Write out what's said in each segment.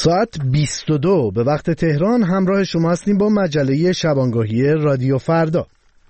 ساعت 22 به وقت تهران همراه شما هستیم با مجله شبانگاهی رادیو فردا.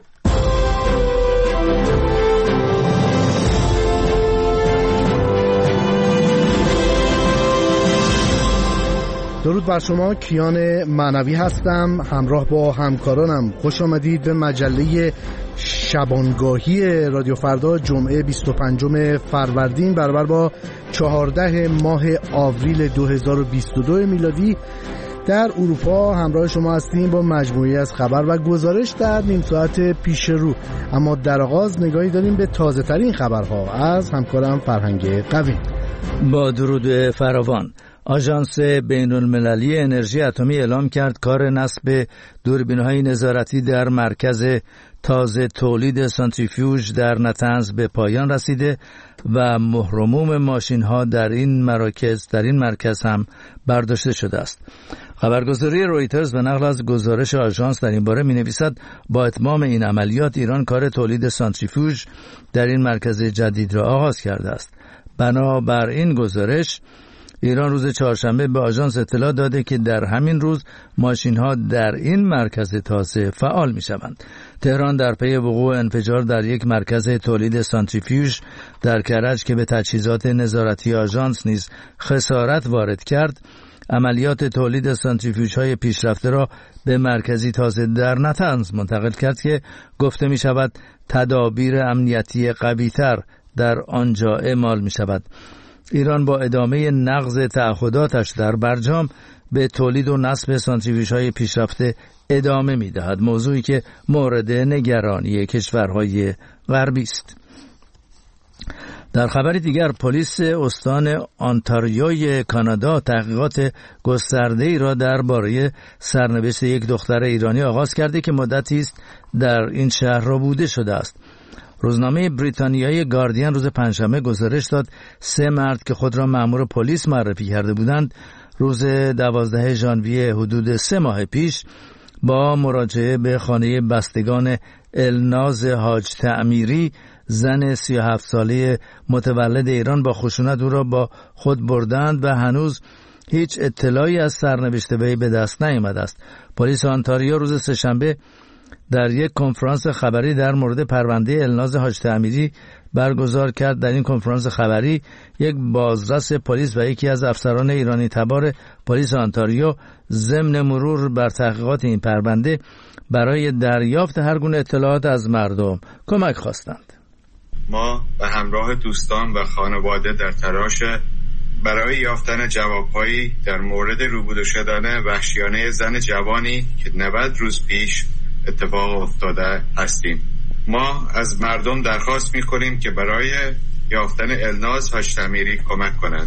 درود بر شما، کیان معنوی هستم، همراه با همکارانم خوش آمدید به مجله شبانگاهی رادیو فردا. جمعه 25 فروردین برابر با 14 ماه آوریل 2022 میلادی در اروپا همراه شما هستیم با مجموعی از خبر و گزارش در نیم ساعت پیش رو. اما در آغاز نگاهی داریم به تازه ترین خبرها از همکارم فرهنگ قوی. با درود فراوان، آژانس بین‌المللی انرژی اتمی اعلام کرد کار نصب دوربین‌های نظارتی در مرکز تازه تولید سانتریفیوژ در نتنز به پایان رسیده و مهرموم ماشین‌ها در این مرکز هم برداشته شده است. خبرگزاری رویترز به نقل از گزارش آژانس در این باره می‌نویسد با اتمام این عملیات ایران کار تولید سانتریفیوژ در این مرکز جدید را آغاز کرده است. بنابر این گزارش ایران روز چهارشنبه به آژانس اطلاع داده که در همین روز ماشین‌ها در این مرکز تازه فعال می‌شوند. تهران در پی وقوع انفجار در یک مرکز تولید سانتریفیوژ در کرج که به تجهیزات نظارتی آژانس نیز خسارت وارد کرد، عملیات تولید سانتریفیوژهای پیشرفته را به مرکزی تازه در نتنز منتقل کرد که گفته می‌شود تدابیر امنیتی قوی‌تر در آنجا اعمال می‌شود. ایران با ادامه نقض تعهداتش در برجام به تولید و نصب سانتریفیوژهای پیشرفته ادامه می‌دهد، موضوعی که مورد نگرانی کشورهای غربی است. در خبری دیگر، پلیس استان آنتاریوی کانادا تحقیقات گسترده‌ای را درباره سرنوشت یک دختر ایرانی آغاز کرده که مدتی است در این شهر ربوده شده است. روزنامه بریتانیایی گاردین روز پنجشنبه گزارش داد 3 مرد که خود را مأمور پلیس معرفی کرده بودند روز 12 ژانویه حدود 3 ماه پیش با مراجعه به خانه بستگان الناز حاج تعمیری زن 37 ساله متولد ایران با خشونت او را با خود بردند و هنوز هیچ اطلاعی از سرنوشت وی به دست نیامده است. پلیس آنتاریو روز سه‌شنبه در یک کنفرانس خبری در مورد پرونده الناز حاج تعمیری برگزار کرد. در این کنفرانس خبری یک بازرس پلیس و یکی از افسران ایرانی تبار پلیس آنتاریو ضمن مرور بر تحقیقات این پرونده برای دریافت هر گونه اطلاعات از مردم کمک خواستند. ما به همراه دوستان و خانواده در تلاش برای یافتن جوابهایی در مورد روبوده شدن وحشیانه زن جوانی که 90 روز پیش اتفاق افتاده هستیم. ما از مردم درخواست می‌کنیم که برای یافتن الناز حاج تعمیری کمک کنند.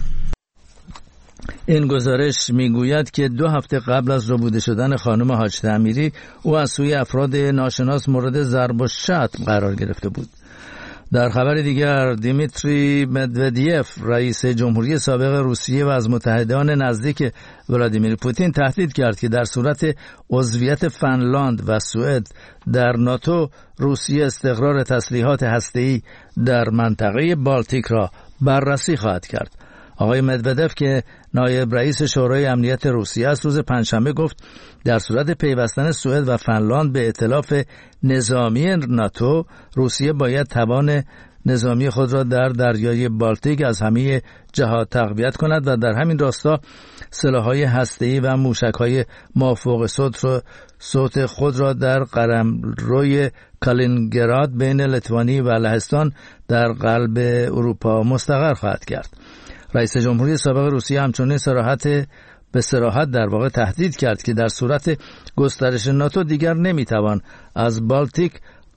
این گزارش میگوید که 2 هفته قبل از ربوده شدن خانم حاج تعمیری او از سوی افراد ناشناس مورد ضرب و شتم قرار گرفته بود. در خبر دیگر، دیمیتری مدودیف رئیس جمهوری سابق روسیه و از متحدان نزدیک ولادیمیر پوتین تهدید کرد که در صورت عضویت فنلاند و سوئد در ناتو روسیه استقرار تسلیحات هسته‌ای در منطقه بالتیک را بررسی خواهد کرد. آقای مدودیف که نایب رئیس شورای امنیت روسیه است روز پنجشنبه گفت در صورت پیوستن سوئد و فنلاند به ائتلاف نظامی ناتو، روسیه باید توان نظامی خود را در دریای بالتیک از همه جهات تقویت کند و در همین راستا سلاح‌های هسته‌ای و موشک‌های مافوق صوت خود را در قلمروی کالینینگراد بین لیتوانی و لهستان در قلب اروپا مستقر خواهد کرد. رئیس جمهوری سابق روسیه همچنین به صراحت در واقع تهدید کرد که در صورت گسترش ناتو دیگر نمیتوان از بالتیک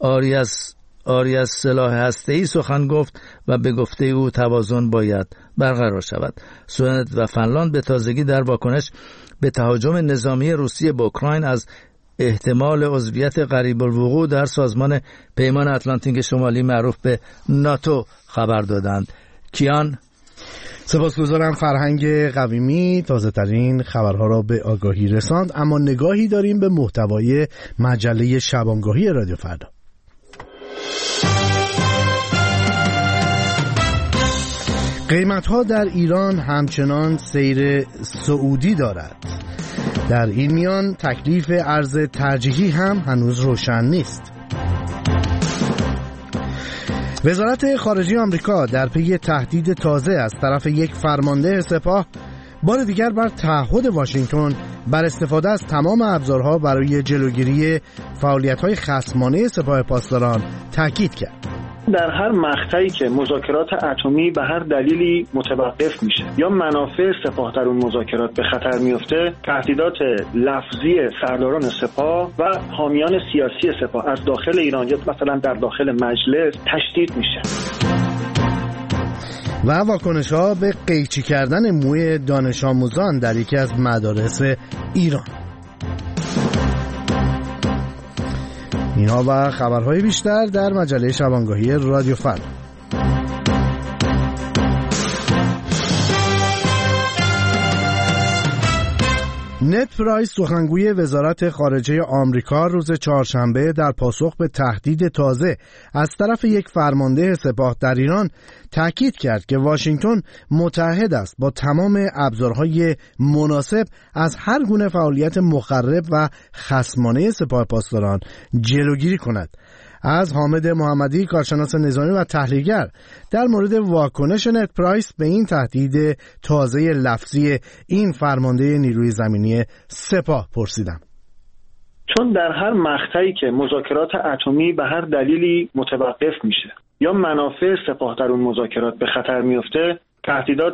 آری از سلاح هسته‌ای سخن گفت و به گفته او توازن باید برقرار شود. سوئد و فنلاند به تازگی در واکنش به تهاجم نظامی روسیه به اوکراین از احتمال عضویت قریب الوقوع در سازمان پیمان اتلانتیک شمالی معروف به ناتو خبر دادند. کیان، سپاسگزارم فرهنگ قویمی تازه ترین خبرها را به آگاهی رساند. اما نگاهی داریم به محتوای مجله شبانگاهی رادیو فردا. قیمت‌ها در ایران همچنان سیر صعودی دارد. در این میان تکلیف ارز ترجیحی هم هنوز روشن نیست. وزارت خارجه آمریکا در پی تهدید تازه از طرف یک فرمانده سپاه بار دیگر بر تعهد واشنگتن بر استفاده از تمام ابزارها برای جلوگیری فعالیت‌های خصمانه سپاه پاسداران تاکید کرد. در هر مقطعی که مذاکرات اتمی به هر دلیلی متوقف میشه یا منافع سپاه در اون مذاکرات به خطر میفته، تهدیدات لفظی سرداران سپاه و حامیان سیاسی سپاه از داخل ایران یا مثلا در داخل مجلس تشدید میشه. و واکنش‌ها به قیچی کردن موی دانش آموزان در یکی از مدارس ایران. اینها و خبرهای بیشتر در مجله شبانگاهی رادیو فردا. نت پرایس سخنگوی وزارت خارجه آمریکا روز چهارشنبه در پاسخ به تهدید تازه از طرف یک فرمانده سپاه در ایران تاکید کرد که واشنگتن متعهد است با تمام ابزارهای مناسب از هر گونه فعالیت مخرب و خصمانه سپاه پاسداران جلوگیری کند. از حامد محمدی، کارشناس نظامی و تحلیلگر، در مورد واکنش نت پرایس به این تهدید تازه لفظی این فرمانده نیروی زمینی سپاه پرسیدم. چون در هر مقطعی که مذاکرات اتمی به هر دلیلی متوقف میشه یا منافع سپاه در اون مذاکرات به خطر میفته، تهدیدات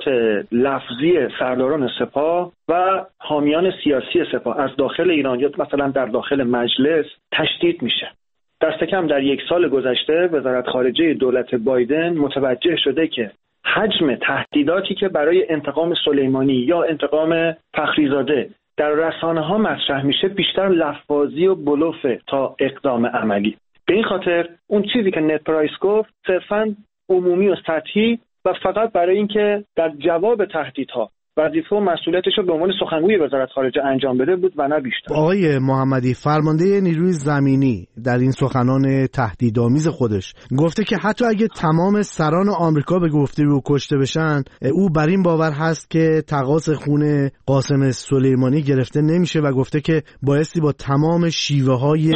لفظی سرداران سپاه و حامیان سیاسی سپاه از داخل ایران یا مثلا در داخل مجلس تشدید میشه. دست کم در یک سال گذشته وزارت خارجه دولت بایدن متوجه شده که حجم تهدیداتی که برای انتقام سلیمانی یا انتقام فخریزاده در رسانه‌ها مطرح میشه بیشتر لفظی و بلوفه تا اقدام عملی. به این خاطر اون چیزی که نت پرایس گفت صرفاً عمومی و سطحی و فقط برای اینکه در جواب تهدیدها وظیفه و مسئولیتش رو به عنوان سخنگوی وزارت خارجه انجام بده بود و نه بیشتر. آقای محمدی، فرمانده نیروی زمینی در این سخنان تهدیدآمیز خودش گفته که حتی اگه تمام سران آمریکا به گفته او کشته بشن، او بر این باور هست که تقاص خون قاسم سلیمانی گرفته نمیشه و گفته که بایستی با تمام شیوه‌های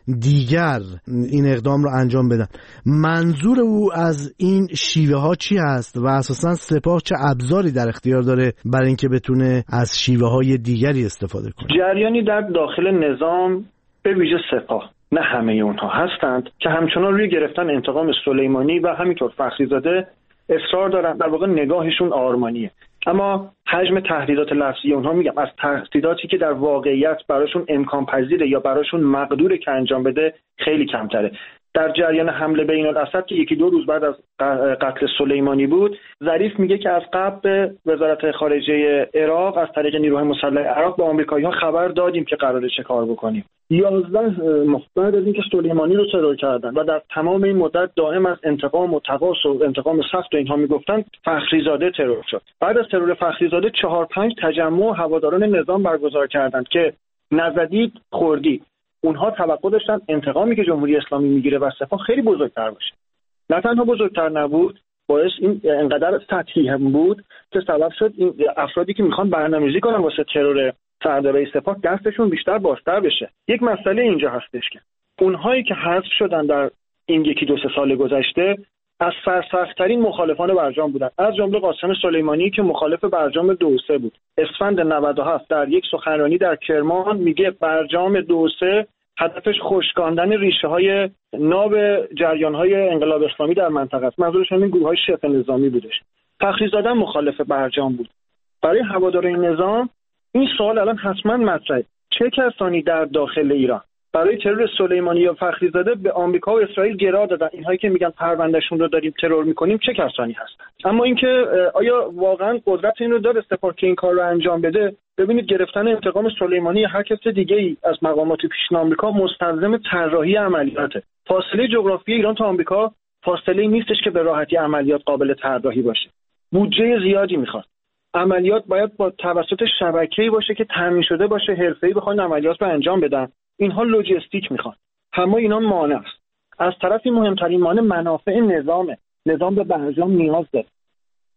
دیگر این اقدام رو انجام بدن. منظور او از این شیوه‌ها چی هست و اساساً سپاه چه ابزاری در اختیار داره برای اینکه بتونه از شیوه‌های دیگری استفاده کنه؟ جریانی در داخل نظام به ویژه سپاه، نه همه اونها هستند که همچنان روی گرفتن انتقام سلیمانی و همینطور فخریزاده اصرار دارن. در واقع نگاهشون آرمانیه، اما حجم تهدیدات لفظی اونها، میگم از تهدیداتی که در واقعیت براشون امکان پذیره یا براشون مقدوره که انجام بده خیلی کمتره. در جریان حمله بین الاسد که یکی دو روز بعد از قتل سلیمانی بود، ظریف میگه که از قبل به وزارت خارجه عراق از طریق نیروهای مسلح عراق به آمریکایی‌ها خبر دادیم که قراره چه کار بکنیم. 11 ماه بعد از اینکه سلیمانی رو ترور کردن و در تمام این مدت دائم از انتقام و تقاص و انتقام سخت و اینها میگفتن، فخریزاده ترور شد. بعد از ترور فخریزاده 4-5 تجمع هواداران نظام برگزار کردند که نزدید خوردی. اونها توقع داشتن انتقامی که جمهوری اسلامی میگیره و سپاه خیلی بزرگتر باشه. نه تنها بزرگتر نبود، باعث این انقدر سطحی هم بود که سبب شد این افرادی که میخوان برنامه‌ریزی کنن واسه ترور سردارای سپاه دستشون بیشتر بازتر بشه. یک مسئله اینجا هستش که اونهایی که حذف شدن در این 1-2 سال گذشته از سرسخت‌ترین مخالفان برجام بودن، از جمله قاسم سلیمانی که مخالف برجام 2-3 بود. اسفند 97 در یک سخنرانی در کرمان میگه برجام 2-3 هدفش خشکاندن ریشه‌های ناب جریان‌های انقلاب اسلامی در منطقه است. منظورش همین گروه‌های شبه نظامی بودش. فخریزاده مخالف برجام بود. برای هواداران نظام این سوال الان حتما مطرحه: چه کسانی در داخل ایران برای ترور سلیمانی یا فخریزاده به آمریکا و اسرائیل گرا دادن؟ اینهایی که میگن پروندهشون رو داریم ترور میکنیم چه کسانی هستن؟ اما اینکه آیا واقعا قدرت این رو داره سپاه که این کار رو انجام بده؟ ببینید، گرفتن انتقام سلیمانی یا هر کس دیگه ای از مقامات پیشین آمریکا مستلزم طراحی عملیاته. فاصله جغرافیایی ایران تا آمریکا فاصله نیستش که به راحتی عملیات قابل طراحی باشه. بودجه زیادی میخواد. عملیات باید با توسط شبکه‌ای باشه که تامین شده باشه، حرفه‌ای بخوان عملیات رو انجام بدن. اینها لوجستیک میخوان. همه اینا مانع است. از طرفی مهمترین مانع منافع نظام به برجام نیاز داره.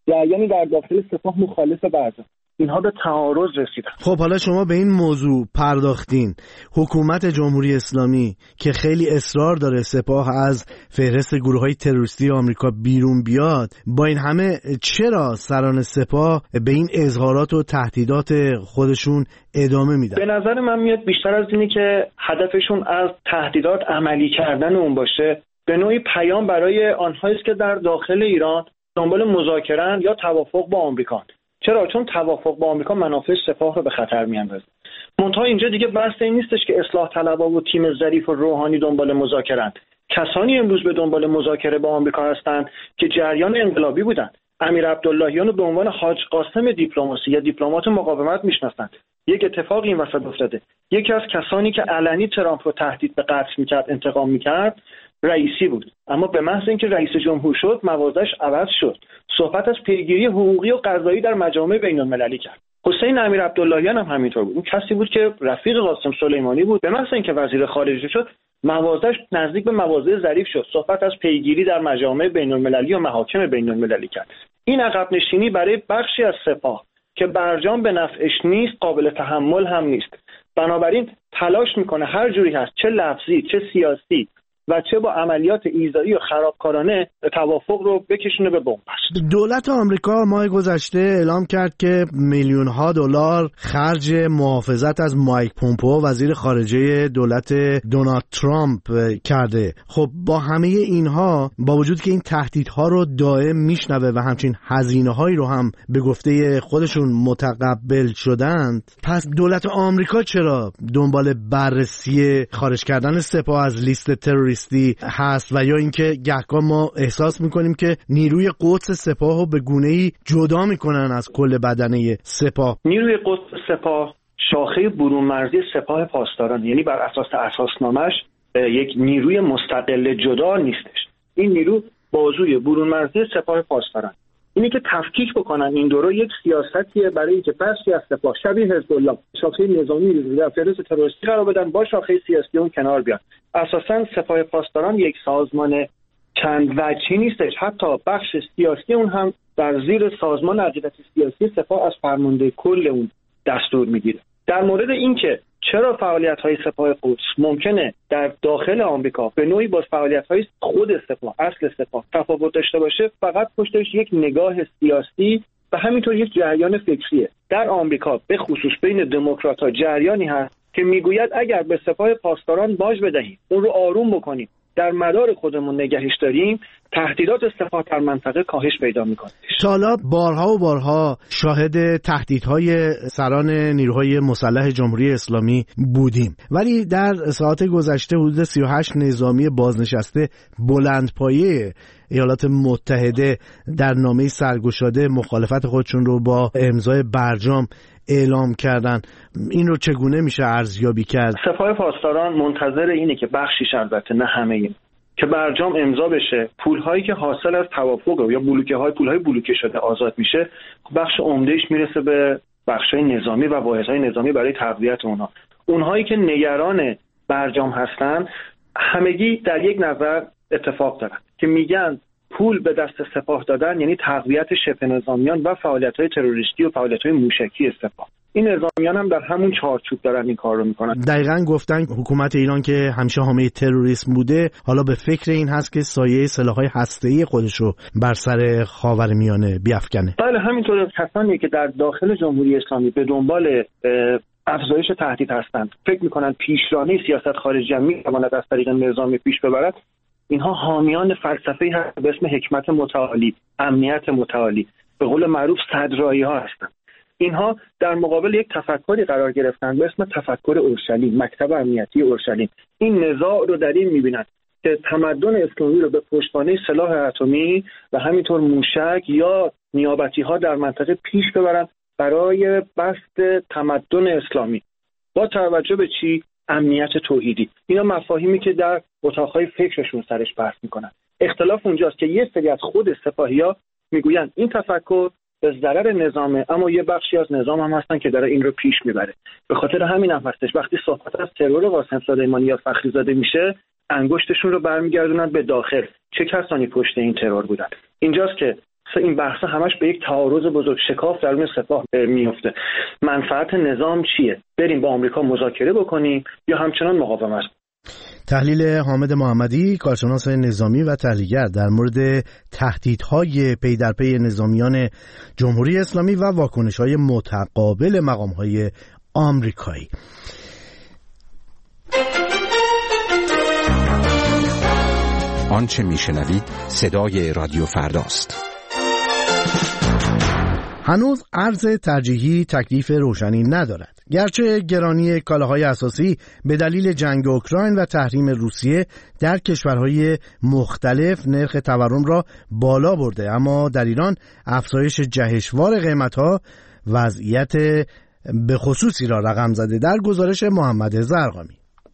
جریانی در داخل سپاه مخالف برجام. اینها به تعارض رسیدن. خب حالا شما به این موضوع پرداختین. حکومت جمهوری اسلامی که خیلی اصرار داره سپاه از فهرست گروه‌های تروریستی آمریکا بیرون بیاد، با این همه چرا سران سپاه به این اظهارات و تهدیدات خودشون ادامه میدن؟ به نظر من میاد بیشتر از اینی که هدفشون از تهدیدات عملی کردن اون باشه، به نوعی پیام برای آنهایی است که در داخل ایران دنبال مذاکره یا توافق با آمریکا. چرا؟ چون توافق با آمریکا منافع سپاه رو به خطر میاندازه. منتها اینجا دیگه بحث این نیستش که اصلاح طلبها و تیم ظریف و روحانی دنبال مذاکره‌اند. کسانی امروز به دنبال مذاکره با آمریکا هستند که جریان انقلابی بودند. امیر عبداللهیان رو به عنوان حاج قاسم دیپلماسی یا دیپلمات مقاومت میشناسند. یک اتفاقی این وسط افتاده. یکی از کسانی که علنی ترامپ رو تهدید به قتل میکرد، انتقام میکرد، رئیسی بود. اما به محض اینکه رئیس جمهور شد، موازش عوض شد. صحبت از پیگیری حقوقی و قضایی در مجامع بین‌المللی کرد. حسین امیر عبداللهیان هم همینطور بود. اون کسی بود که رفیق قاسم سلیمانی بود. به محض اینکه وزیر خارجه شد، موازش نزدیک به مواضع ظریف شد. صحبت از پیگیری در مجامع بین‌المللی و محاکم بین‌المللی کرد. این عقب نشینی برای بخشی از سپاه که برجام به نفعش نیست، قابل تحمل هم نیست. بنابراین تلاش میکنه هر جوری هست، چه لفظی، چه سیاسی و چه با عملیات ایذایی و خرابکارانه، توافق رو بکشونه به بن‌بست. دولت آمریکا ماه گذشته اعلام کرد که میلیون‌ها دلار خرج محافظت از مایک پومپئو وزیر خارجه دولت دونالد ترامپ کرده. خب با همه اینها، با وجود که این تهدیدها رو دائم میشنوه و همچین هزینه‌هایی رو هم به گفته خودشون متقبل شدند، پس دولت آمریکا چرا دنبال بررسی خارج کردن سپاه از لیست تروریستی هست و یا اینکه گهگاه ما احساس میکنیم که نیروی قدس سپاه رو به گونه‌ای جدا میکنن از کل بدنه سپاه؟ نیروی قدس سپاه شاخه برون مرزی سپاه پاسداران، یعنی بر اساس اساسنامه‌اش یک نیروی مستقل جدا نیستش. این نیرو بازوی برون مرزی سپاه پاسداران. اینی که تفکیک بکنن این دو رو یک سیاستیه برای اینکه بخشی از سپاه شبیه حزب الله شاخه نظامی رو در فهرست تروریستی قرار بدن، با شاخه سیاسی اون کنار بیان. اساساً سپاه پاسداران یک سازمان چند وجهی نیستش. حتی بخش سیاسی اون هم در زیر سازمان عقیدت سیاسی سپاه از فرمانده کل اون دستور میگیره. در مورد اینکه چرا فعالیت‌های سپاه قدس ممکنه در داخل آمریکا به نوعی با فعالیت‌های خود سپاه، اصل سپاه تفاوت داشته باشه، فقط پشتش یک نگاه سیاسی و همینطور یک جریان فکریه. در آمریکا به خصوص بین دموکرات‌ها جریانی هست که میگوید اگر به سپاه پاسداران باج بدهیم، اون رو آروم بکنیم، در مدار خودمون نگهش داریم، تهدیدات سپاه در منطقه کاهش پیدا میکنه. حالا بارها و بارها شاهد تهدیدهای سران نیروهای مسلح جمهوری اسلامی بودیم، ولی در ساعات گذشته حدود 38 نظامی بازنشسته بلندپایه ایالات متحده در نامه سرگشاده مخالفت خودشون رو با امضای برجام اعلام کردن. این رو چگونه میشه ارزیابی کرد؟ سپاه پاسداران منتظر اینه که بخشیش، البته نه همه این، که برجام امضا بشه، پولهایی که حاصل از توافق یا پولهای بلوکه شده آزاد میشه، بخش عمدهش میرسه به بخشای نظامی و واحدهای نظامی برای تقویت اونها. اونهایی که نگران برجام هستن همگی در یک نظر اتفاق دارن که میگن پول به دست سپاه دادن یعنی تقویت شبه نظامیان و فعالیت‌های تروریستی و فعالیت‌های موشکی سپاه. این نظامیان هم در همون چارچوب دارن این کار رو میکنن. دقیقاً گفتن حکومت ایران که همیشه حامی تروریسم بوده، حالا به فکر این هست که سایه سلاح‌های هسته‌ای خودش رو بر سر خاورمیانه بیافکنه. بله، همینطور. کسانی که در داخل جمهوری اسلامی به دنبال افزایش تهدید هستند، فکر میکنن پیشرانی سیاست خارجی هم میتواند از طریق نظامی پیش ببرد، اینها حامیان فلسفه‌ای هست به اسم حکمت متعالی، امنیت متعالی، به قول معروف صدرایی‌ها هستند. اینها در مقابل یک تفکری قرار گرفتن به اسم تفکر اورشلیم، مکتب امنیتی اورشلیم. این نزاع رو در این می‌بینند که تمدن اسلامی رو به پشتوانه سلاح اتمی و همینطور موشک یا نیابتی‌ها در منطقه پیش ببرند برای بسط تمدن اسلامی. با توجه به چی؟ امنیت توحیدی. اینا مفاهیمی که در اتاق‌های فکرشون سرش بحث میکنن. اختلاف اونجاست که یه سری از خود سپاهی‌ها میگویند این تفکر به ضرر نظامه، اما یه بخشی از نظام هم هستن که داره این رو پیش میبره. به خاطر همین هم هستش وقتی صحبت از ترور قاسم سلیمانی یا فخریزاده میشه، انگشتشون رو برمیگردونن به داخل. چه کسانی پشت این ترور بودن؟ اینجاست که این بحث همش به یک تعارض بزرگ شکاف درون سپاه میفته. منفعت نظام چیه؟ بریم با آمریکا مذاکره بکنیم یا همچنان مقاومت؟ تحلیل حامد محمدی، کارشناس نظامی و تحلیلگر در مورد تهدیدهای پی در پی نظامیان جمهوری اسلامی و واکنش‌های متقابل مقام‌های آمریکایی. آنچه میشنوید صدای رادیو فرداست. هنوز ارز ترجیحی تکلیف روشنی ندارد. گرچه گرانی کالاهای اساسی به دلیل جنگ اوکراین و تحریم روسیه در کشورهای مختلف نرخ تورم را بالا برده، اما در ایران افزایش جهشوار قیمت‌ها وضعیت به خصوصی را رقم زده. در گزارش محمد زرقامی،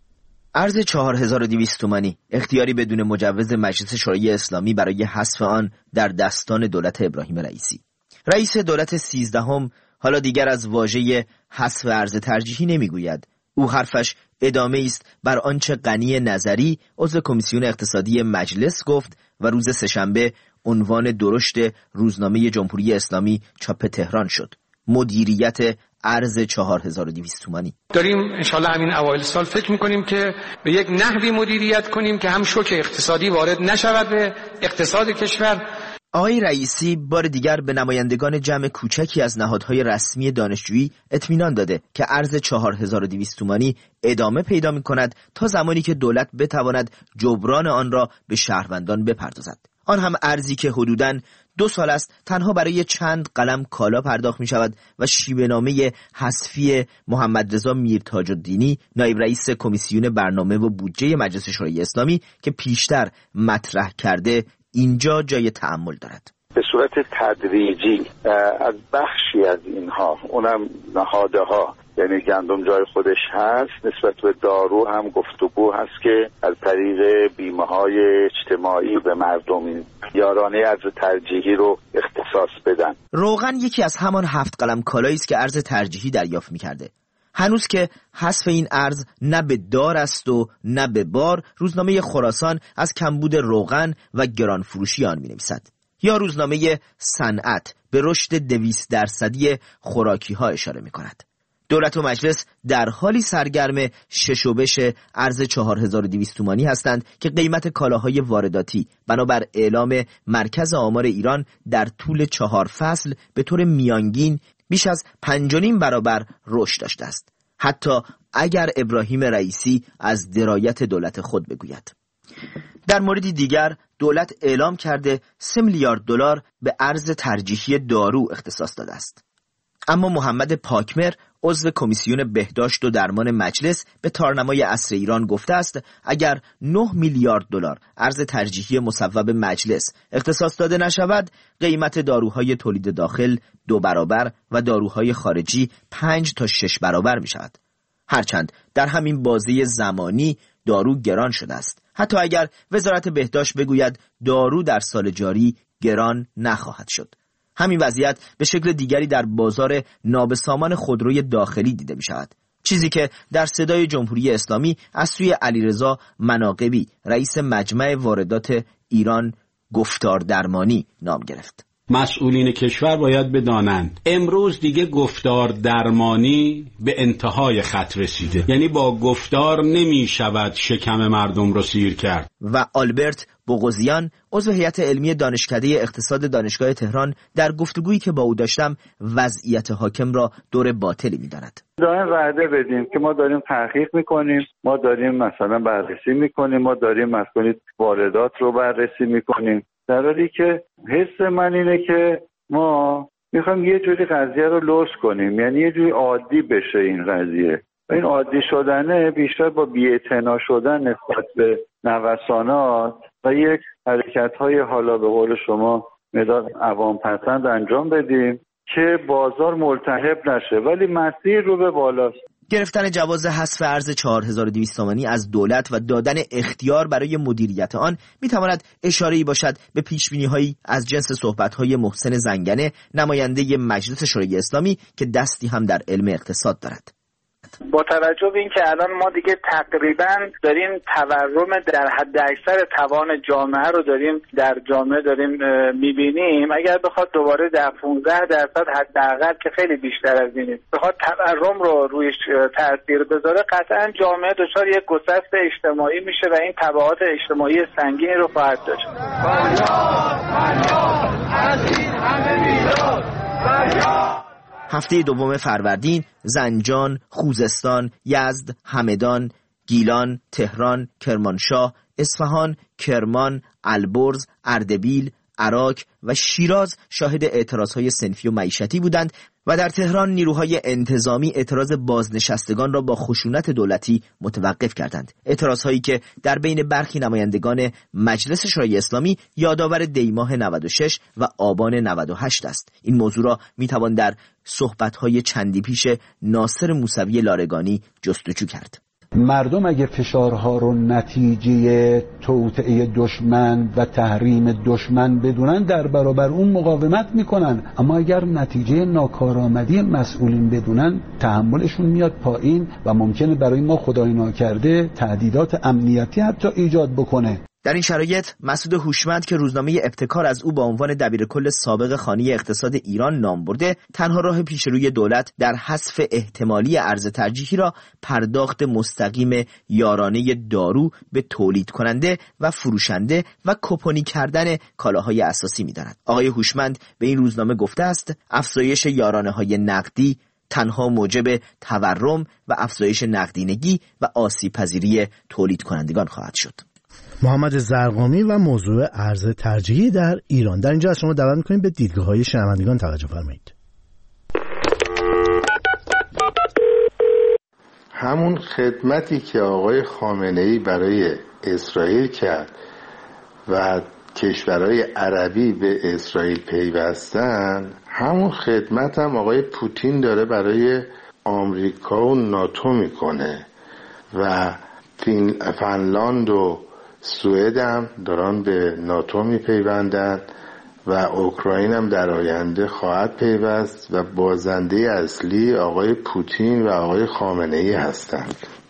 ارز 4200 تومانی اختیاری بدون مجوز مجلس شورای اسلامی برای حذف آن در دستان دولت ابراهیم رئیسی. رئیس دولت 13 حالا دیگر از واژه حذف ارز ترجیحی نمیگوید. او حرفش ادامه است بر آنچه غنی نظری عضو کمیسیون اقتصادی مجلس گفت و روز سه‌شنبه عنوان درشت روزنامه جمهوری اسلامی چاپ تهران شد: مدیریت ارز 4200 تومانی. داریم انشالله همین اوایل سال فکر میکنیم که به یک نحوی مدیریت کنیم که هم شوک اقتصادی وارد نشود به اقتصاد کشور. آقای رئیسی بار دیگر به نمایندگان جمع کوچکی از نهادهای رسمی دانشجویی اطمینان داده که ارز 4200 تومانی ادامه پیدا می‌کند تا زمانی که دولت بتواند جبران آن را به شهروندان بپردازد. آن هم ارزی که حدوداً 2 سال است تنها برای چند قلم کالا پرداخت می شود و شیوه‌نامه حذفی محمد رضا میرتاج‌الدینی نایب رئیس کمیسیون برنامه و بودجه مجلس شورای اسلامی که پیشتر مطرح کرده اینجا جای تأمل دارد. به صورت تدریجی از بخشی از اینها، اونم نهادها، یعنی گندم جای خودش هست، نسبت به دارو هم گفتگو هست که از طریق بیمه‌های اجتماعی به مردم یارانه ارز ترجیحی رو اختصاص بدن. روغن یکی از همان 7 قلم کالایی است که ارز ترجیحی دریافت می‌کرده. هنوز که حذف این ارز نه به دار است و نه به بار، روزنامه خراسان از کمبود روغن و گران فروشی آن می‌نویسد. یا روزنامه صنعت به رشد 200% خوراکی ها اشاره می‌کند. دولت و مجلس در حالی سرگرم شش و بش ارز 4200 تومانی هستند که قیمت کالاهای وارداتی بنابر اعلام مرکز آمار ایران در طول 4 فصل به طور میانگین بیش از 5.5 برابر رشد داشته است، حتی اگر ابراهیم رئیسی از درایت دولت خود بگوید. در موردی دیگر دولت اعلام کرده 3 میلیارد دلار به ارز ترجیحی دارو اختصاص داده است. اما محمد پاکمر عضو کمیسیون بهداشت و درمان مجلس به تارنمای عصر ایران گفته است اگر 9 میلیارد دلار ارز ترجیحی مصوب مجلس اختصاص داده نشود، قیمت داروهای تولید داخل 2 برابر و داروهای خارجی 5 تا 6 برابر می شود. هرچند در همین بازه زمانی دارو گران شده است، حتی اگر وزارت بهداشت بگوید دارو در سال جاری گران نخواهد شد. همین وضعیت به شکل دیگری در بازار نابسامان خودروی داخلی دیده می شود، چیزی که در صدای جمهوری اسلامی از سوی علیرضا مناقبی رئیس مجمع واردات ایران گفتار درمانی نام گرفت. مسئولین کشور باید بدانند امروز دیگه گفتار درمانی به انتهای خط رسیده، یعنی با گفتار نمی شود شکم مردم رو سیر کرد. و آلبرت بوغوزیان عضو هیئت علمی دانشکده اقتصاد دانشگاه تهران در گفتگویی که با او داشتم وضعیت حاکم را دور باطلی می‌داند. دائم وعده بدیم که ما داریم تحقیق می‌کنیم، ما داریم مثلا بررسی می‌کنیم، ما داریم مسئله واردات رو بررسی می‌کنیم، در حالی که حس من اینه که ما میخوایم یه جوری قضیه رو لوس کنیم، یعنی یه جوری عادی بشه این قضیه. این عادی شدنه بیشتر با بی‌اعتنا شدن نسبت به نوسانات و یک حرکت‌های حالا به قول شما مداد عوام پسند انجام بدیم که بازار ملتهب نشه، ولی مسیر رو به بالاست. گرفتن جواز حذف ارز 4200 تومانی از دولت و دادن اختیار برای مدیریت آن میتواند اشاره‌ای باشد به پیشبینی‌هایی از جنس صحبت‌های محسن زنگنه، نماینده مجلس شورای اسلامی که دستی هم در علم اقتصاد دارد. با توجه به اینکه الان ما دیگه تقریبا داریم تورم در حد اکثر توان جامعه رو داریم در جامعه داریم میبینیم، اگر بخواد دوباره در 15% حداقل که خیلی بیشتر از اینه بخواد تورم رو رویش تاثیر بذاره، قطعا جامعه دچار یک گسست اجتماعی میشه و این تبعات اجتماعی سنگینی رو خواهد داشت. هفته دوم فروردین زنجان، خوزستان، یزد، همدان، گیلان، تهران، کرمانشاه، اصفهان، کرمان، البرز، اردبیل، عراق و شیراز شاهد اعتراضهای صنفی و معیشتی بودند و در تهران نیروهای انتظامی اعتراض بازنشستگان را با خشونت دولتی متوقف کردند. اعتراضهایی که در بین برخی نمایندگان مجلس شورای اسلامی یادآور دیماه 96 و آبان 98 است. این موضوع را میتوان در صحبت‌های چندی پیش ناصر موسوی لارگانی جستجو کرد. مردم اگه فشارها رو نتیجه توطئه دشمن و تحریم دشمن بدونن در برابر اون مقاومت میکنن، اما اگر نتیجه ناکارآمدی مسئولین بدونن تحملشون میاد پایین و ممکنه برای ما خدای ناکرده تهدیدات امنیتی حتی ایجاد بکنه. در این شرایط مسعود هوشمند که روزنامه ابتکار از او با عنوان دبیرکل سابق خانه اقتصاد ایران نام برده، تنها راه پیشروی دولت در حذف احتمالی ارز ترجیحی را پرداخت مستقیم یارانه دارو به تولید کننده و فروشنده و کپونی کردن کالاهای اساسی می‌داند. آقای هوشمند به این روزنامه گفته است افزایش یارانه‌های نقدی تنها موجب تورم و افزایش نقدینگی و آسیب‌پذیری تولید کنندگان خواهد شد. محمد زرقامی و موضوع ارز ترجیحی در ایران. در اینجا از شما دعوت می‌کنیم به دیدگاه‌های شنوندگان توجه فرمایید. همون خدمتی که آقای خامنه‌ای برای اسرائیل کرد و کشورهای عربی به اسرائیل پیوستن، همون خدمت هم آقای پوتین داره برای آمریکا و ناتو میکنه و فنلاند و سوئد هم دارن به ناتو میپیوندن و اوکراین هم در آینده خواهد پیوست و بازنده اصلی آقای پوتین و آقای خامنه‌ای هستند.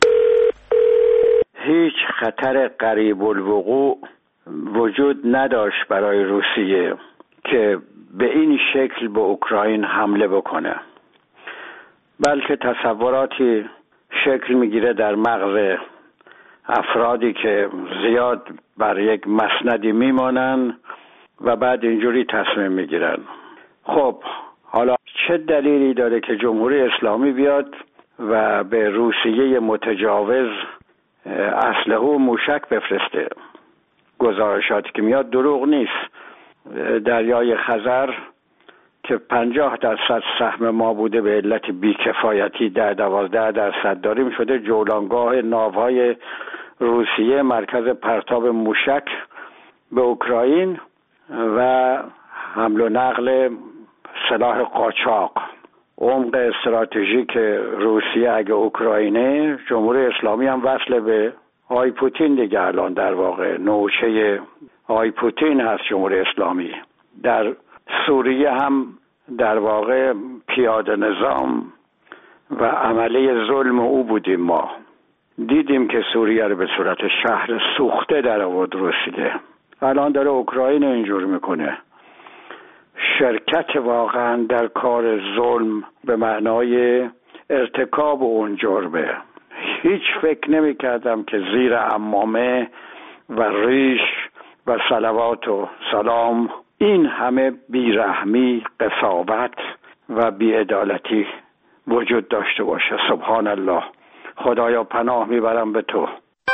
هیچ خطر قریب الوقوع وجود نداشت برای روسیه که به این شکل به اوکراین حمله بکنه، بلکه تصوراتی شکل میگیره در مغز افرادی که زیاد بر یک مسندی میمانن و بعد اینجوری تصمیم میگیرن. خب حالا چه دلیلی داره که جمهوری اسلامی بیاد و به روسیه متجاوز اسلحه و موشک بفرسته؟ گزارشاتی که میاد دروغ نیست. دریای خزر که 50% سهم ما بوده به علت بیکفایتی 12% داریم شده جولانگاه ناوهای روسیه، مرکز پرتاب موشک به اوکراین و حمل و نقل سلاح قاچاق. عمق استراتژیک روسیه اگه اوکراینه، جمهوری اسلامی هم وصل به آقای پوتین دیگه. الان در واقع نوچه آقای پوتین هست جمهوری اسلامی. در سوریه هم در واقع پیاده نظام و عمله ظلم او بودیم. ما دیدیم که سوریه رو به صورت شهر سوخته در آورد روسیه. الان داره اوکراین اینجور میکنه. شرکت واقعا در کار ظلم به معنای ارتکاب اون جرمه. هیچ فکر نمی کردم که زیر عمامه و ریش و صلوات و سلام این همه بیرحمی، قساوت و بی‌عدالتی وجود داشته باشه. سبحان الله. خدایا پناه میبرم به تو.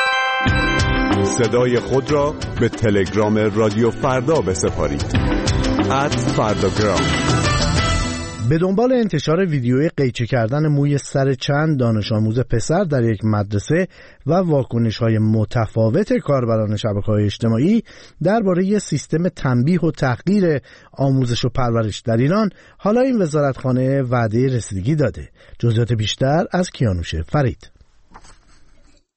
صدای خود را به تلگرام رادیو فردا بسپارید. @فرداگرام. به دنبال انتشار ویدیوی قیچی کردن موی سر چند دانش آموز پسر در یک مدرسه و واکنش‌های متفاوت کاربران شبکه‌های اجتماعی درباره سیستم تنبیه و تحقیر آموزش و پرورش در ایران، حالا این وزارتخانه وعده رسیدگی داده. جزئیات بیشتر از کیانوش فرید.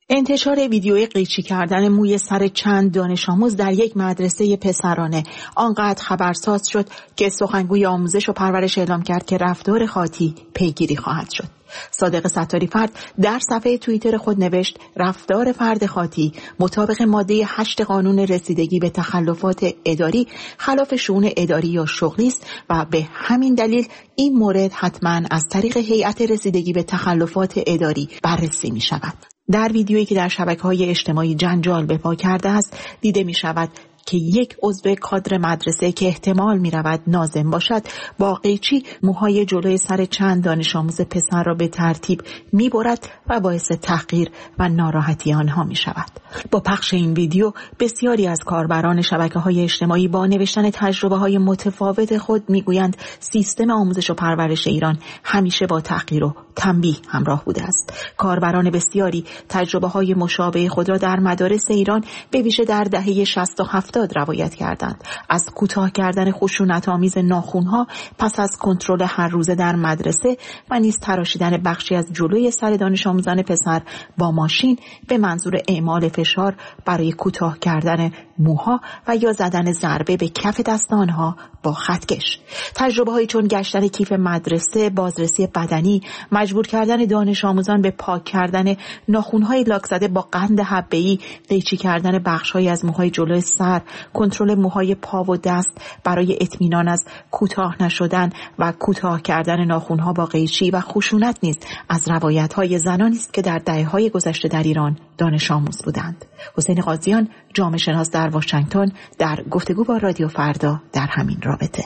انتشار ویدیوی قیچی کردن موی سر چند دانش آموز در یک مدرسه پسرانه آنقدر خبرساز شد که سخنگوی آموزش و پرورش اعلام کرد که رفتار خاطی پیگیری خواهد شد. صادق ستاری فرد در صفحه توییتر خود نوشت رفتار فرد خاطی مطابق ماده 8 قانون رسیدگی به تخلفات اداری خلاف شؤون اداری یا شغلی است و به همین دلیل این مورد حتما از طریق هیئت رسیدگی به تخلفات اداری بررسی می شود. در ویدیویی که در شبکه‌های اجتماعی جنجال به پا کرده است دیده می شود که یک عضو کادر مدرسه که احتمال می رود ناظم باشد با قیچی موهای جلوی سر چند دانش آموز پسر را به ترتیب می برد و باعث تحقیر و ناراحتی آنها می شود. با پخش این ویدیو بسیاری از کاربران شبکه‌های اجتماعی با نوشتن تجربه‌های متفاوت خود می گویند سیستم آموزش و پرورش ایران همیشه با تحقیر و تنبیه همراه بوده است. کاربران بسیاری تجربه‌های مشابه خود را در مدارس ایران به ویژه در دهه 60 و 70 روایت کردند. از کوتاه کردن خشونت‌آمیز ناخن‌ها پس از کنترل هر روزه در مدرسه و نیز تراشیدن بخشی از جلوی سر دانش آموزان پسر با ماشین به منظور اعمال فشار برای کوتاه کردن موها و یا زدن ضربه به کف دست آنها با خطکش. تجربه‌هایی چون گشتن کیف مدرسه، بازرسی بدنی، مجبور کردن دانش آموزان به پاک کردن ناخن‌های لاک زده با قند حبه‌ای، قیچی کردن بخش‌هایی از موهای جلوی سر، کنترل موهای پا و دست برای اطمینان از کوتاه نشدن و کوتاه کردن ناخن‌ها با قیچی و خشونت نیز از روایت‌های زنانی است که در دهه‌های گذشته در ایران دانش آموز بودند. حسین قاضیان، جامعه شناس در واشنگتن، در گفتگو با رادیو فردا در همین رابطه.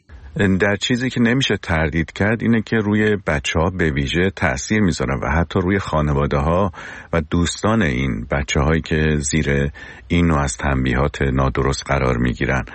در چیزی که نمیشه تردید کرد اینه که روی بچه‌ها به ویژه تأثیر میذارن و حتی روی خانواده‌ها و دوستان این بچه‌هایی که زیر این نوع از تنبیهات نادرست قرار میگیرن.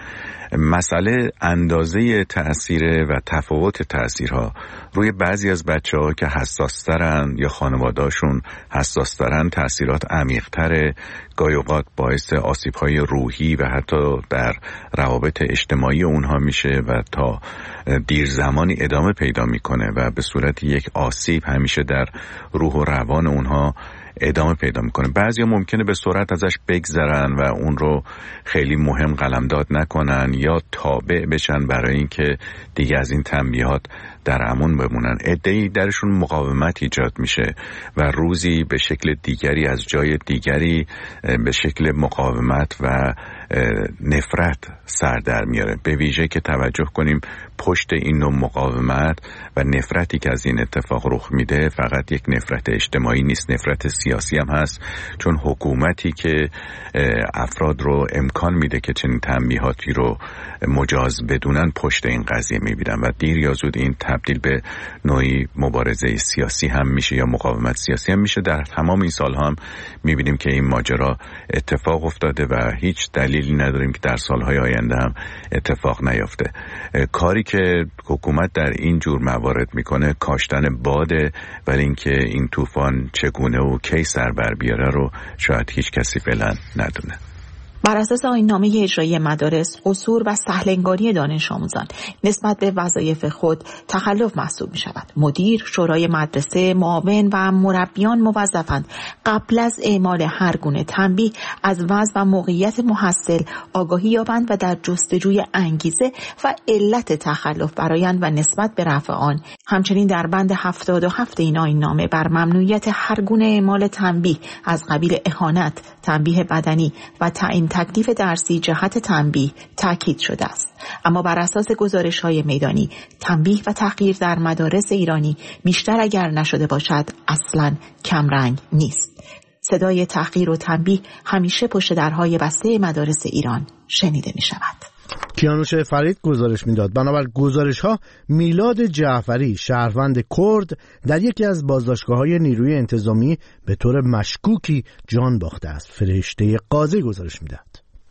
مسئله اندازه تأثیر و تفاوت تأثیرها روی بعضی از بچه‌ها که حساس‌ترن یا خانواده‌هاشون حساس‌ترن تأثیرات عمیق‌تره، گاهی اوقات باعث آسیب‌های روحی و حتی در روابط اجتماعی اونها میشه و تا دیر زمانی ادامه پیدا میکنه و به صورت یک آسیب همیشه در روح و روان اونها ادامه پیدا میکنه. بعضیا ممکنه به سرعت ازش بگذرن و اون رو خیلی مهم قلمداد نکنن یا تابع بشن برای اینکه دیگه از این تنبیهات در امان بمونن. عده‌ای درشون مقاومت ایجاد میشه و روزی به شکل دیگری از جای دیگری به شکل مقاومت و نفرت سر در میاره. به ویژه که توجه کنیم پشت این نوع مقاومت و نفرتی که از این اتفاق رخ میده فقط یک نفرت اجتماعی نیست، نفرت سیاسی هم هست، چون حکومتی که افراد رو امکان میده که چنین تنبیهاتی رو مجاز بدونن پشت این قضیه میبینن و دیر یا زود این تبدیل به نوعی مبارزه سیاسی هم میشه یا مقاومت سیاسی هم میشه. در تمام این سالها هم میبینیم که این ماجرا اتفاق افتاده و هیچ دلیلی نداریم که در سالهای آینده هم اتفاق نیفته. کاری که حکومت در این جور موارد میکنه کاشتن باده، ولی اینکه این طوفان چگونه و کی سر بر بیاره رو شاید هیچ کسی فعلا ندونه. بر اساس آیین‌نامه اجرایی مدارس، قصور و سهل‌انگاری دانش آموزان نسبت به وظایف خود تخلف محسوب می شود. مدیر، شورای مدرسه، معاون و مربیان موظفند قبل از اعمال هر گونه تنبیه از وضع و موقعیت محصل آگاهی یابند و در جستجوی انگیزه و علت تخلف برایند و نسبت به رفع آن. همچنین در بند 77 این آیین‌نامه بر ممنوعیت هر گونه اعمال تنبیه از قبیل اهانت، تنبیه بدنی و تعیین تکلیف درسی جهت تنبیه تاکید شده است. اما بر اساس گزارش‌های میدانی تنبیه و تحقیر در مدارس ایرانی بیشتر اگر نشده باشد اصلاً کمرنگ نیست. صدای تحقیر و تنبیه همیشه پشت درهای بسته مدارس ایران شنیده می شود. کیانوش فرید گزارش میداد. بنابر گزارش‌ها میلاد جعفری شهروند کرد در یکی از بازداشتگاه‌های نیروی انتظامی به طور مشکوکی جان باخته است. فرشته قاضی گزارش میداد.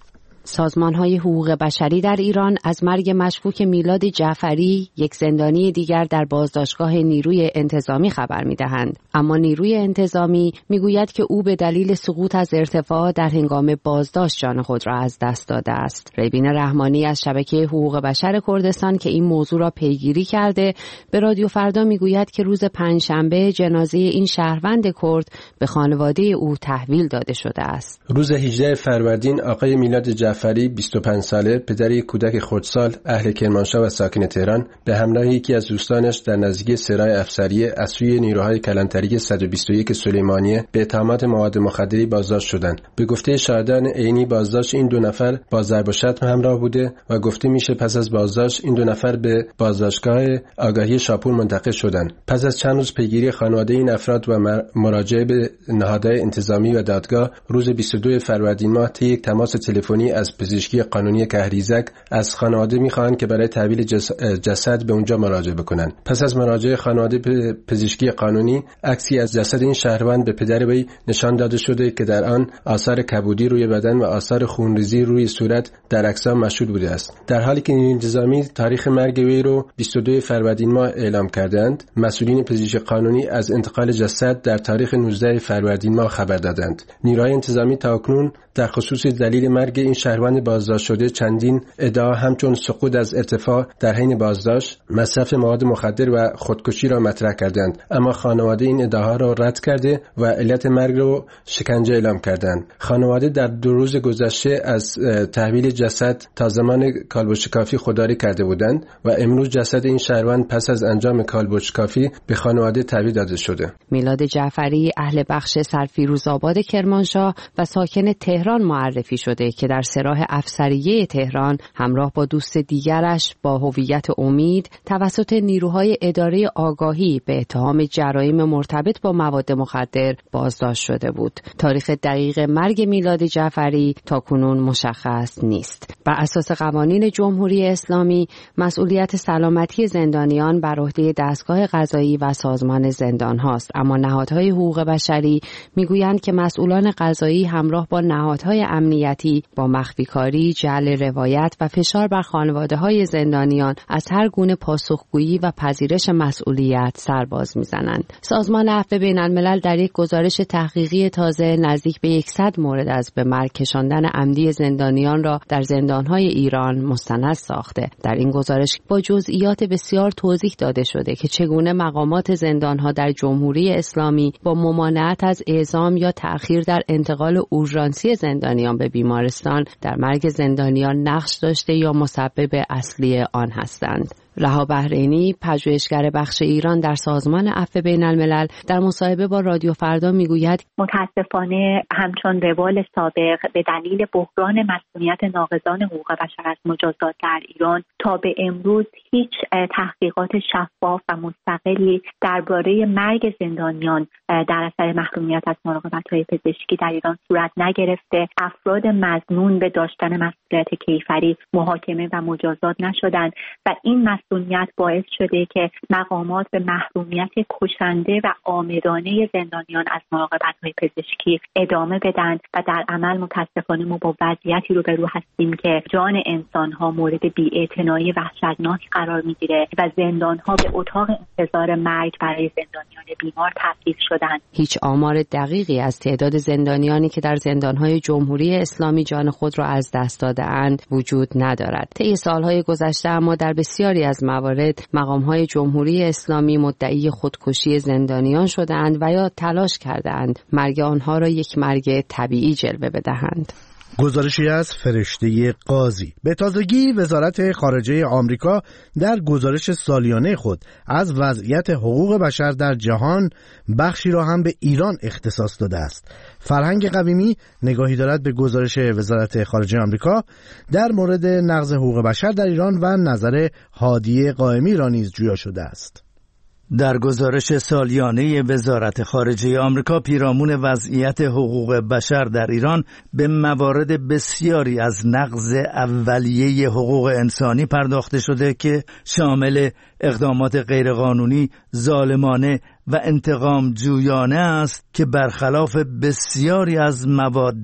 سازمان‌های حقوق بشری در ایران از مرگ مشکوک میلاد جعفری، یک زندانی دیگر در بازداشتگاه نیروی انتظامی خبر می‌دهند. اما نیروی انتظامی می‌گوید که او به دلیل سقوط از ارتفاع در هنگام بازداشت جان خود را از دست داده است. ریبین رحمانی از شبکه حقوق بشر کردستان که این موضوع را پیگیری کرده، به رادیو فردا می‌گوید که روز پنجشنبه جنازه این شهروند کرد به خانواده او تحویل داده شده است. روز 18 فروردین آقای میلاد جعفری 25 ساله، پدر یک کودک خردسال اهل کرمانشاه و ساکن تهران، به همراه یکی از دوستانش در نزدیکی سرای افسریه از سوی نیروهای کلانتری 121 سلیمانیه به اتهامات مواد مخدری بازداشت شدند. به گفته شاهدان عینی بازداشت این دو نفر با ضرب و شتم همراه بوده و گفته میشه پس از بازداشت این دو نفر به بازداشتگاه آگاهی شاپور منتقل شدند. پس از چند روز پیگیری خانواده این افراد و مراجعه به نهادهای انتظامی و دادگاه، روز 22 فروردین ماه طی یک تماس تلفنی از پزشکی قانونی کهریزک از خانواده می‌خواهند که برای تحویل جسد به اونجا مراجعه بکنند. پس از مراجعه خانواده به پزشکی قانونی، عکسی از جسد این شهروند به پدر وی نشان داده شده که در آن آثار کبودی روی بدن و آثار خونریزی روی صورت در اجسام مشهود بوده است. در حالی که نیروی انتظامی تاریخ مرگ وی رو 22 فروردین ماه اعلام کردند، مسئولین پزشکی قانونی از انتقال جسد در تاریخ 19 فروردین ماه خبر دادند. نیروهای انتظامی تاکنون در خصوص دلیل مرگ این شهروند بازداشت شده چندین ادعا همچون سقوط از ارتفاع در حین بازداشت، مصرف مواد مخدر و خودکشی را مطرح کردند، اما خانواده این ادعاها را رد کرده و علت مرگ را شکنجه اعلام کردند. خانواده در 2 روز گذشته از تحویل جسد تا زمان کالبدشکافی خودداری کرده بودند و امروز جسد این شهروند پس از انجام کالبدشکافی به خانواده تحویل داده شده. میلاد جعفری اهل بخش سرفیروزآباد کرمانشاه و ساکن تهران معرفی شده که در سراح افسریه تهران همراه با دوست دیگرش با هویت امید توسط نیروهای اداره آگاهی به اتهام جرایم مرتبط با مواد مخدر بازداشت شده بود. تاریخ دقیق مرگ میلاد جعفری تاکنون مشخص نیست. بر اساس قوانین جمهوری اسلامی مسئولیت سلامتی زندانیان بر عهده دستگاه قضایی و سازمان زندان هاست، اما نهادهای حقوق بشری میگویند که مسئولان قضایی همراه با نهادهای امنیتی با مخفیکاری، جعل روایت و فشار بر خانواده‌های زندانیان از هر گونه پاسخگویی و پذیرش مسئولیت سرباز میزنند. سازمان عفو بین‌الملل در یک گزارش تحقیقی تازه نزدیک به 100 مورد از به مرگ کشاندن عمدی زندانیان را در زندان‌های ایران مستند ساخته. در این گزارش با جزئیات بسیار توضیح داده شده که چگونه مقامات زندان‌ها در جمهوری اسلامی با ممانعت از اعزام یا تأخیر در انتقال اورژانسی زندانیان به بیمارستان در مرگ زندانیان نقش داشته یا مسبب اصلی آن هستند. رها بحرینی، پژوهشگر بخش ایران در سازمان عفو بین‌الملل، در مصاحبه با رادیو فردا میگوید متاسفانه همچون روال سابق به دلیل بحران مسئولیت ناقضان حقوق بشر از مجازات در ایران تا به امروز هیچ تحقیقات شفاف و مستقلی درباره مرگ زندانیان در اثر محرومیت از مراقبت‌های پزشکی در ایران صورت نگرفته. افراد مظنون به داشتن مسئولیت کیفری محاکمه و مجازات نشدند و این مسئولیت باعث شده که مقامات به محرومیت کشنده و عامدانه زندانیان از مراقبت‌های پزشکی ادامه بدن و در عمل متاسفانه ما با وضعیتی روبرو هستیم که جان انسان‌ها مورد بی‌اعتنایی وحشتناک قرار می‌گیره و زندان‌ها به اتاق انتظار مرگ برای زندانیان بیمار تبدیل شدند. هیچ آمار دقیقی از تعداد زندانیانی که در زندان‌های جمهوری اسلامی جان خود را از دست داده‌اند وجود ندارد. طی سال‌های گذشته اما در بسیاری از موارد مقام‌های جمهوری اسلامی مدعی خودکشی زندانیان شده‌اند و یا تلاش کرده‌اند مرگ آنها را یک مرگ طبیعی جلوه بدهند. گزارشی از فرشته قاضی. به تازگی وزارت خارجه آمریکا در گزارش سالیانه خود از وضعیت حقوق بشر در جهان بخشی را هم به ایران اختصاص داده است. فرهنگ قویمی نگاهی دارد به گزارش وزارت خارجه آمریکا در مورد نقض حقوق بشر در ایران و نظر هادی قائمی را نیز جویا شده است. در گزارش سالیانه وزارت خارجه آمریکا پیرامون وضعیت حقوق بشر در ایران به موارد بسیاری از نقض اولیه حقوق انسانی پرداخته شده که شامل اقدامات غیرقانونی، ظالمانه و انتقام جویانه است که برخلاف بسیاری از مواد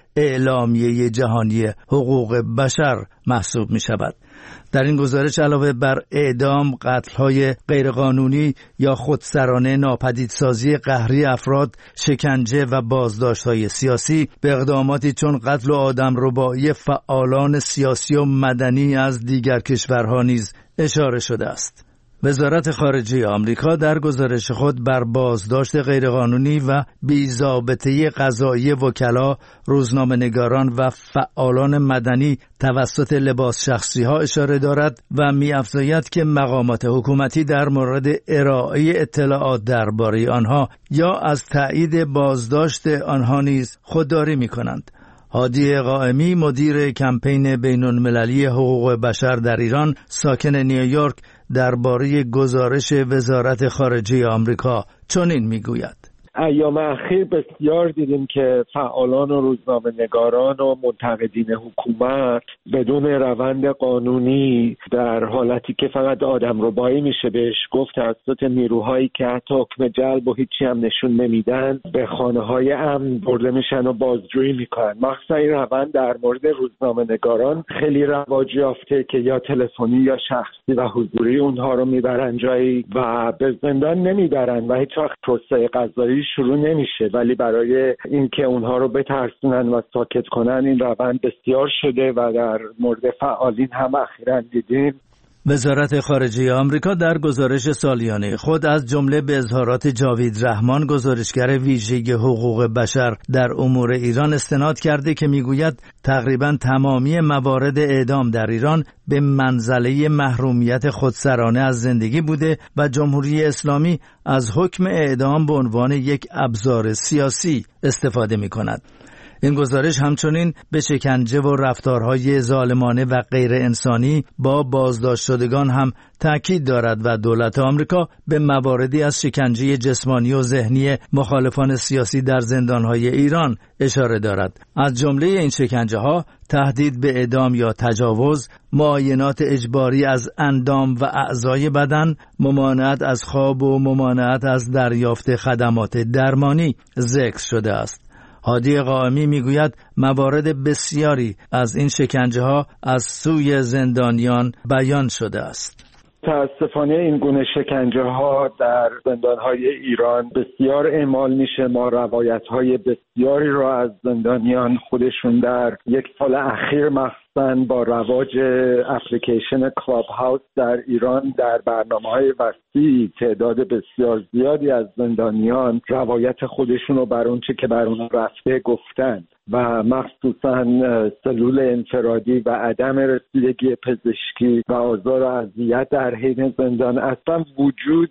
اعلامیه جهانی حقوق بشر محسوب می شود. در این گزارش علاوه بر اعدام، قتل‌های غیرقانونی یا خودسرانه، ناپدیدسازی قهری افراد، شکنجه و بازداشت‌های سیاسی، به اقداماتی چون قتل و آدمربایی فعالان سیاسی و مدنی از دیگر کشورها نیز اشاره شده است. وزارت خارجه آمریکا در گزارش خود بر بازداشت غیرقانونی و بی‌ضابطه قضایی وکلا، روزنامه‌نگاران و فعالان مدنی توسط لباس شخصی‌ها اشاره دارد و می‌افزاید که مقامات حکومتی در مورد ارائه اطلاعات درباره آنها یا از تایید بازداشت آنها نیز خودداری می‌کنند. هادی قائمی، مدیر کمپین بین‌المللی حقوق بشر در ایران، ساکن نیویورک، درباره گزارش وزارت خارجه آمریکا چنین میگوید: ایام اخیر بسیار دیدیم که فعالان و روزنامه‌نگاران و منتقدین حکومت بدون روند قانونی در حالتی که فقط آدمربایی میشه بهش گفت توسط نیروهایی که حتی حکم جلب و هیچی هم نشون نمیدن به خانه‌های امن برده میشن و بازجویی میکنن. مخصوصا این روند در مورد روزنامه‌نگاران خیلی رواج یافته که یا تلفنی یا شخصی و حضوری اونها رو میبرن جایی و به زندان نمیبرن و هیچ وقت پروسه قضایی شروع نمیشه، ولی برای اینکه اونها رو بترسونن و ساکت کنن این روند بسیار شده و در مورد فعالین هم اخیراً دیدیم. وزارت خارجه آمریکا در گزارش سالیانه خود از جمله به اظهارات جاوید رحمان، گزارشگر ویژه حقوق بشر در امور ایران، استناد کرده که میگوید تقریباً تمامی موارد اعدام در ایران به منزله محرومیت خودسرانه از زندگی بوده و جمهوری اسلامی از حکم اعدام به عنوان یک ابزار سیاسی استفاده می‌کند. این گزارش همچنین به شکنجه و رفتارهای ظالمانه و غیر انسانی با بازداشت شدگان هم تاکید دارد و دولت آمریکا به مواردی از شکنجه جسمانی و ذهنی مخالفان سیاسی در زندانهای ایران اشاره دارد. از جمله این شکنجه ها تهدید به اعدام یا تجاوز، معاینات اجباری از اندام و اعضای بدن، ممانعت از خواب و ممانعت از دریافت خدمات درمانی ذکر شده است. هادی قائمی میگوید موارد بسیاری از این شکنجه ها از سوی زندانیان بیان شده است. متاسفانه این گونه شکنجه ها در زندان های ایران بسیار اعمال میشه. ما روایت های بسیاری را از زندانیان خودشون در یک سال اخیر مخصوصاً با رواج اپلیکیشن کلاب هاوس در ایران در برنامه‌های وسیع تعداد بسیار زیادی از زندانیان روایت خودشون رو بر اونچه که بر اون رفته گفتند و مخصوصاً سلول انفرادی و عدم رسیدگی پزشکی و آزار و اذیت در حین زندان. اصلا وجود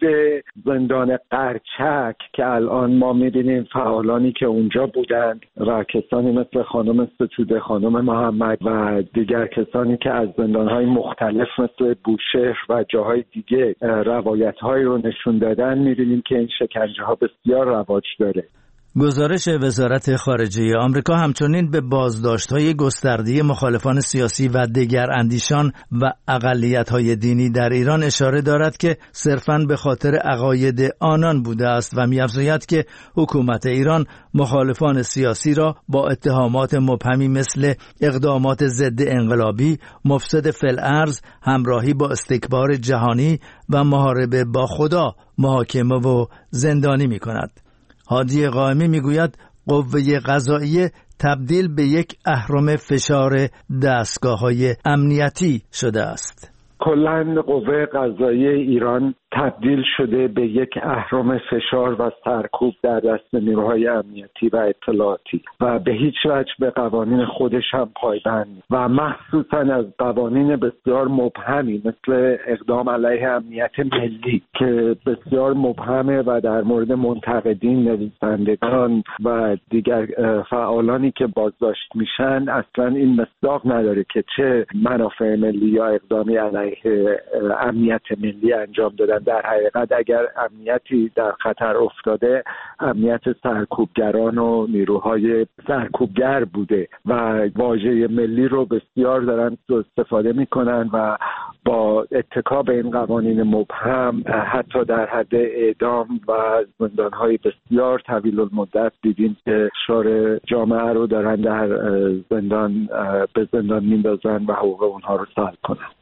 زندان قرچک که الان ما می‌بینیم فعالانی که اونجا بودند و کسانی مثل خانم ستوده، خانم محمد و دیگر کسانی که از زندان‌های مختلف مثل بوشهر و جاهای دیگه روایت‌هایی رو نشون دادن، می‌بینیم که این شکنجه‌ها بسیار رواج داره. گزارش وزارت خارجه آمریکا همچنین به بازداشت‌های گسترده مخالفان سیاسی و دیگر اندیشان و اقلیت‌های دینی در ایران اشاره دارد که صرفاً به خاطر عقاید آنان بوده است و می‌افزاید که حکومت ایران مخالفان سیاسی را با اتهامات مبهمی مثل اقدامات ضد انقلابی، مفسد فی الارض، همراهی با استکبار جهانی و محاربه با خدا محاکمه و زندانی می‌کند. هادی قائمی میگوید قوه قضاییه تبدیل به یک اهرم فشار دستگاه‌های امنیتی شده است. کلاً قوه قضاییه ایران تبدیل شده به یک اهرم فشار و سرکوب در دست نیروهای امنیتی و اطلاعاتی و به هیچ وجه به قوانین خودش هم پایبند و مخصوصاً از قوانین بسیار مبهمی مثل اقدام علیه امنیت ملی که بسیار مبهمه و در مورد منتقدین، نویسندگان و دیگر فعالانی که بازداشت میشن اصلاً این مصداق نداره که چه منافع ملی یا اقدامی علیه امنیت ملی انجام دادن در حقیقت اگر امنیتی در خطر افتاده امنیت سرکوبگران و نیروهای سرکوبگر بوده و واژه ملی رو بسیار دارن استفاده میکنن و با اتکا به این قوانین مبهم حتی در حد اعدام و زندانهای بسیار طویل المدت دیدیم که شعار جامعه رو دارن در زندان به زندان میندازن و حقوق اونها رو سلب کنند.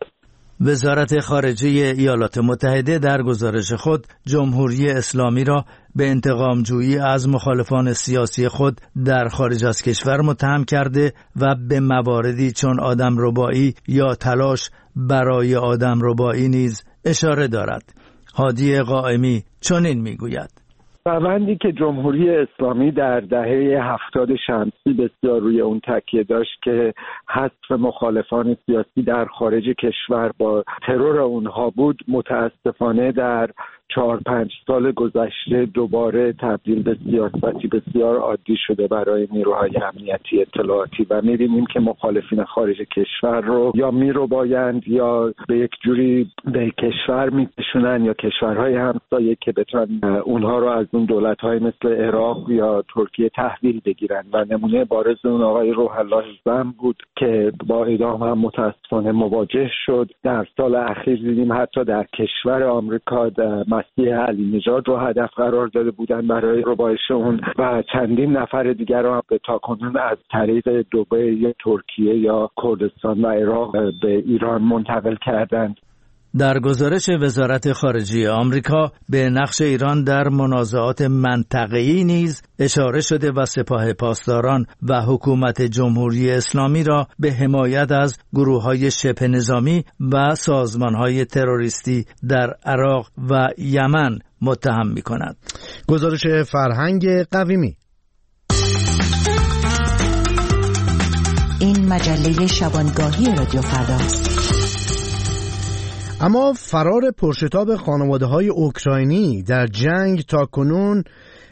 وزارت خارجه ایالات متحده در گزارش خود جمهوری اسلامی را به انتقام‌جویی از مخالفان سیاسی خود در خارج از کشور متهم کرده و به مواردی چون آدمربایی یا تلاش برای آدمربایی نیز اشاره دارد. هادی قائمی چنین میگوید: روندی که جمهوری اسلامی در دهه 70 شمسی بسیار روی اون تکیه داشت که حذف مخالفان سیاسی در خارج کشور با ترور اونها بود، متاسفانه در 4-5 سال گذشته دوباره تبدیل به سیاستی بسیار عادی شده برای نیروهای امنیتی اطلاعاتی و می‌بینیم که مخالفین خارج کشور رو یا میروبایند یا به یک جوری به کشور میکشونن یا کشورهای همسایه که بتونن اونها رو از اون دولت‌های مثل عراق یا ترکیه تحویل بگیرن و نمونه بارز اون آقای روح الله زم بود که با اعدام هم متاسفانه مواجه شد. در سال اخیر دیدیم حتی در کشور آمریکا مسیح علی نژاد رو هدف قرار داده بودن برای ربایش اون و چندین نفر دیگر رو به تاکنون از طریق دبی یا ترکیه یا کردستان و عراق به ایران منتقل کردند. در گزارش وزارت خارجه آمریکا به نقش ایران در منازعات منطقه‌ای نیز اشاره شده و سپاه پاسداران و حکومت جمهوری اسلامی را به حمایت از گروه‌های شبه نظامی و سازمان‌های تروریستی در عراق و یمن متهم می‌کند. گزارش فرهنگ قویمی. این مجله شبانگاهی رادیو فرداست. اما فرار پرشتاب خانواده‌های اوکراینی در جنگ تاکنون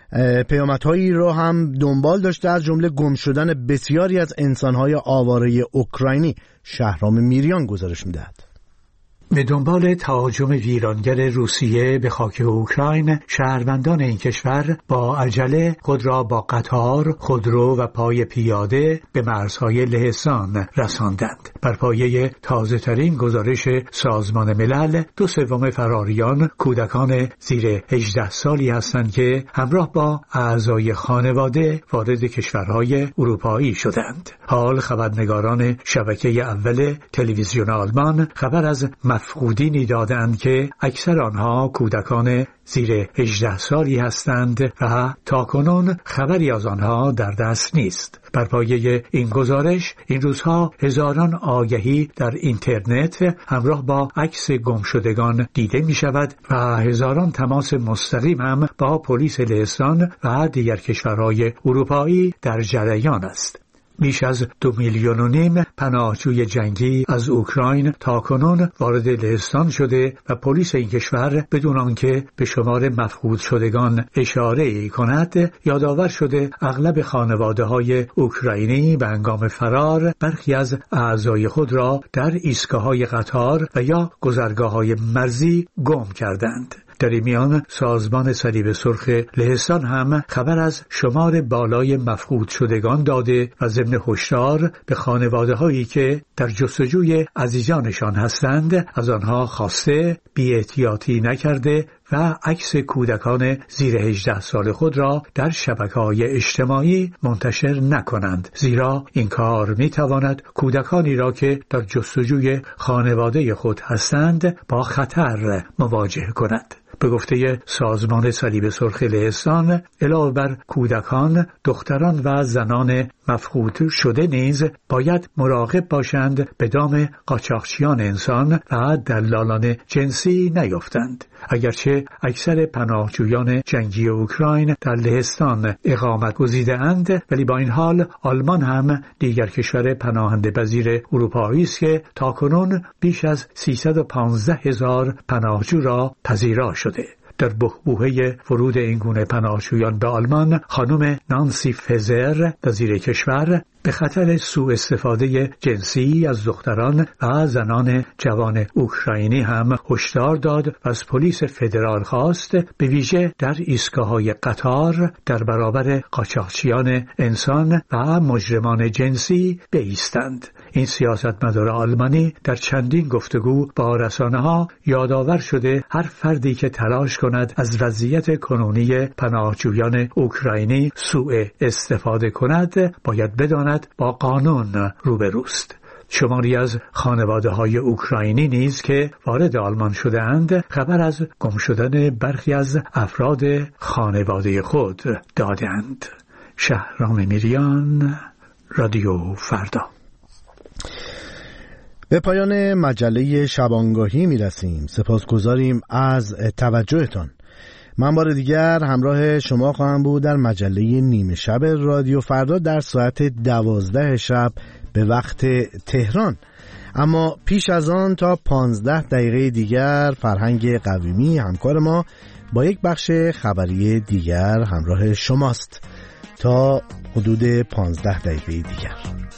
پیامدهایی را هم دنبال داشته، از جمله گم شدن بسیاری از انسان‌های آواره اوکراینی. شهرام میریان گزارش می‌دهد. به دنبال تهاجم ویرانگر روسیه به خاک اوکراین، شهروندان این کشور با عجله خود را با قطار، خودرو و پای پیاده به مرزهای لهستان رساندند. بر پایه تازه‌ترین گزارش سازمان ملل، 2/3 فراریان کودکان زیر 18 سالی هستند که همراه با اعضای خانواده وارد کشورهای اروپایی شدند. حال خبرنگاران شبکه اول تلویزیون آلمان خبر از مفقودینی دادند که اکثر آنها کودکان زیر 18 سالی هستند و تاکنون خبری از آنها در دست نیست. بر پایه این گزارش این روزها هزاران آگهی در اینترنت همراه با عکس گمشدگان دیده می شود و هزاران تماس مستقیم هم با پلیس لهستان و دیگر کشورهای اروپایی در جریان است. بیش از 2.5 میلیون پناهجوی جنگی از اوکراین تاکنون وارد لهستان شده و پلیس این کشور بدون آنکه به شمار مفقود شدگان اشاره کند یادآور شده اغلب خانواده‌های اوکراینی به هنگام فرار برخی از اعضای خود را در ایستگاه‌های قطار و یا گذرگاه‌های مرزی گم کردند. در این میان سازمان صلیب سرخ لهستان هم خبر از شمار بالای مفقود شدگان داده و ضمن هشدار به خانواده‌هایی که در جستجوی عزیزانشان هستند از آنها خواسته بی‌احتیاطی نکرده و عکس کودکان زیر 18 سال خود را در شبکه‌های اجتماعی منتشر نکنند، زیرا این کار می‌تواند کودکانی را که در جستجوی خانواده خود هستند با خطر مواجه کند. به گفته سازمان صلیب سرخ لهستان، علاوه بر کودکان، دختران و زنان مفقود شده نیز باید مراقب باشند به دام قاچاقچیان انسان و دلالان جنسی نیفتند. اگرچه اکثر پناهجویان جنگی اوکراین در لهستان اقامت گزیده‌اند، ولی با این حال آلمان هم دیگر کشور پناهنده پذیر اروپایی است که تاکنون بیش از 315,000 پناهجو را پذیرا شده. در بحبوحه ورود این گونه پناهجویان به آلمان، خانم نانسی فزر وزیر کشور به خطر سوء استفاده جنسی از دختران و زنان جوان اوکراینی هم هشدار داد و از پلیس فدرال خواست به ویژه در ایستگاه‌های قطار در برابر قاچاقچیان انسان و مجرمان جنسی بایستند. این سیاستمدار آلمانی در چندین گفتگو با رسانه‌ها یادآور شده هر فردی که تلاش کند از وضعیت کنونی پناهجویان اوکراینی سوء استفاده کند باید بداند با قانون روبروست. شماری از خانواده‌های اوکراینی نیز که وارد آلمان شده‌اند خبر از گم شدن برخی از افراد خانواده خود دادند. شهرام میریان، رادیو فردا. به پایان مجله شبانگاهی میرسیم. سپاسگزاریم از توجهتان. من بار دیگر همراه شما خواهم بود در مجله نیمه شب رادیو فردا در ساعت 12 شب به وقت تهران. اما پیش از آن تا 15 دقیقه دیگر فرهنگ قویمی همکار ما با یک بخش خبری دیگر همراه شماست تا حدود 15 دقیقه دیگر.